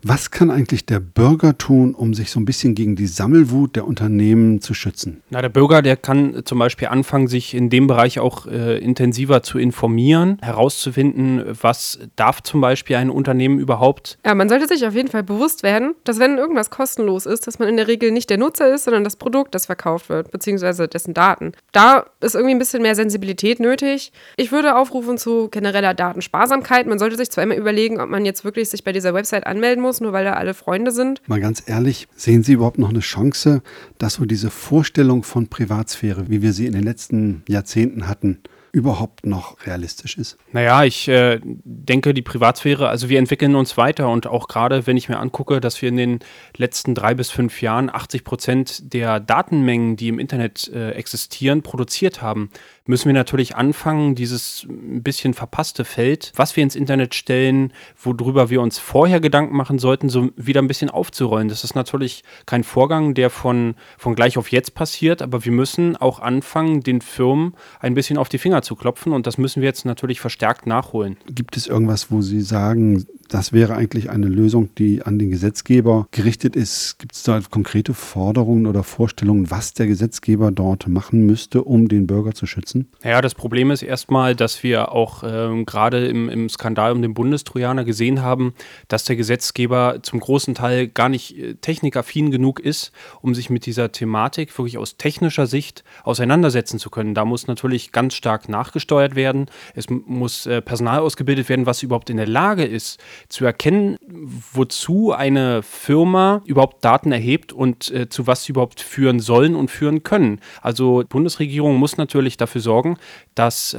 Was kann eigentlich der Bürger tun, um sich so ein bisschen gegen die Sammelwut der Unternehmen zu schützen? Na, der Bürger, der kann zum Beispiel anfangen, sich in dem Bereich auch intensiver zu informieren, herauszufinden, was darf zum Beispiel ein Unternehmen überhaupt. Ja, man sollte sich auf jeden Fall bewusst werden, dass wenn irgendwas kostenlos ist, dass man in der Regel nicht der Nutzer ist, sondern das Produkt, das verkauft wird, beziehungsweise dessen Daten. Da ist irgendwie ein bisschen mehr Sensibilität nötig. Ich würde aufrufen zu genereller Datensparsamkeit. Man sollte sich zwar immer überlegen, ob man jetzt wirklich sich bei dieser Website anmelden muss, nur weil da alle Freunde sind. Mal ganz ehrlich, sehen Sie überhaupt noch eine Chance, dass so diese Vorstellung von Privatsphäre, wie wir sie in den letzten Jahrzehnten hatten, überhaupt noch realistisch ist? Naja, ich denke, die Privatsphäre, also wir entwickeln uns weiter und auch gerade, wenn ich mir angucke, dass wir in den letzten 3 bis 5 Jahren 80% der Datenmengen, die im Internet existieren, produziert haben, müssen wir natürlich anfangen, dieses ein bisschen verpasste Feld, was wir ins Internet stellen, worüber wir uns vorher Gedanken machen sollten, so wieder ein bisschen aufzurollen. Das ist natürlich kein Vorgang, der von gleich auf jetzt passiert, aber wir müssen auch anfangen, den Firmen ein bisschen auf die Finger zu klopfen und das müssen wir jetzt natürlich verstärkt nachholen. Gibt es irgendwas, wo Sie sagen, das wäre eigentlich eine Lösung, die an den Gesetzgeber gerichtet ist? Gibt es da konkrete Forderungen oder Vorstellungen, was der Gesetzgeber dort machen müsste, um den Bürger zu schützen? Naja, das Problem ist erstmal, dass wir auch gerade im Skandal um den Bundestrojaner gesehen haben, dass der Gesetzgeber zum großen Teil gar nicht technikaffin genug ist, um sich mit dieser Thematik wirklich aus technischer Sicht auseinandersetzen zu können. Da muss natürlich ganz stark nachgesteuert werden. Es muss Personal ausgebildet werden, was überhaupt in der Lage ist, zu erkennen, wozu eine Firma überhaupt Daten erhebt und zu was sie überhaupt führen sollen und führen können. Also die Bundesregierung muss natürlich dafür sorgen, dass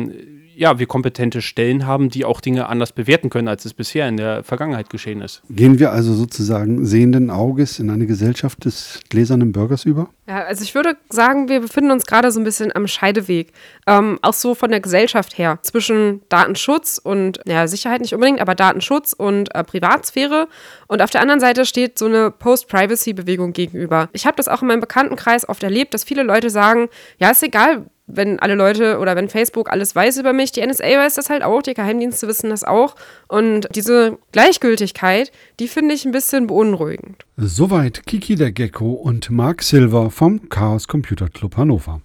wir kompetente Stellen haben, die auch Dinge anders bewerten können, als es bisher in der Vergangenheit geschehen ist. Gehen wir also sozusagen sehenden Auges in eine Gesellschaft des gläsernen Bürgers über? Ja, also ich würde sagen, wir befinden uns gerade so ein bisschen am Scheideweg. Auch so von der Gesellschaft her. Zwischen Datenschutz und, Sicherheit nicht unbedingt, aber Datenschutz und Privatsphäre. Und auf der anderen Seite steht so eine Post-Privacy-Bewegung gegenüber. Ich habe das auch in meinem Bekanntenkreis oft erlebt, dass viele Leute sagen, ja, ist egal, wenn alle Leute oder wenn Facebook alles weiß über mich, die NSA weiß das halt auch, die Geheimdienste wissen das auch. Und diese Gleichgültigkeit, die finde ich ein bisschen beunruhigend. Soweit Kiki der Gecko und Marc Silver vom Chaos Computer Club Hannover.